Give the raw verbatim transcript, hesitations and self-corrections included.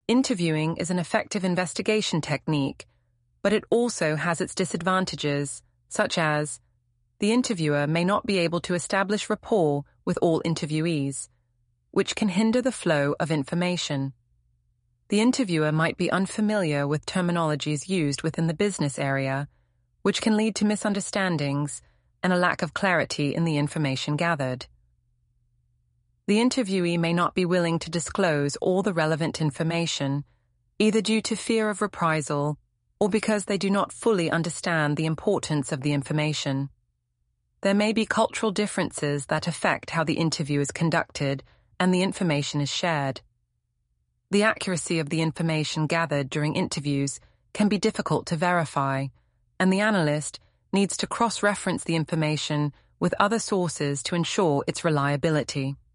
Interviewing is an effective investigation technique, but it also has its disadvantages, such as the interviewer may not be able to establish rapport with all interviewees, which can hinder the flow of information. The interviewer might be unfamiliar with terminologies used within the business area, which can lead to misunderstandings and a lack of clarity in the information gathered. The interviewee may not be willing to disclose all the relevant information, either due to fear of reprisal or because they do not fully understand the importance of the information. There may be cultural differences that affect how the interview is conducted and the information is shared. The accuracy of the information gathered during interviews can be difficult to verify, and the analyst needs to cross-reference the information with other sources to ensure its reliability.